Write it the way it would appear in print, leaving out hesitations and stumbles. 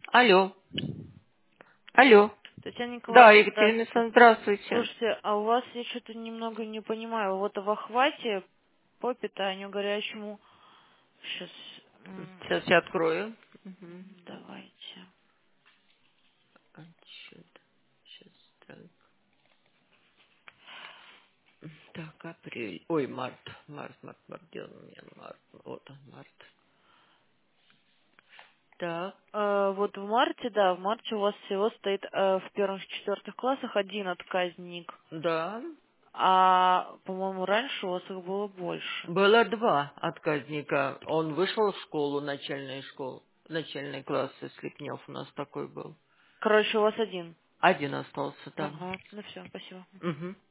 Алло. Алло. Татьяна Да, Николаевна, Екатерина здравствуйте. Александровна, здравствуйте. Слушайте, а у вас я что-то немного не понимаю. Вот в охвате по питанию горячему. Сейчас, Сейчас я открою. Мгм. давайте. Отчет. Сейчас так. Так, апрель. Ой, март. Март. Где он у меня? Март. Вот он, март. Так. Вот в марте, да, в марте у вас всего стоит в первых-четвертых классах один отказник. Да. А, по-моему, раньше у вас их было больше. Было два отказника. Он вышел в школу, начальную школу. Начальный класс, Слепнев у нас такой был. Короче, у вас один. Один остался там. Ага, ну все, спасибо. Угу.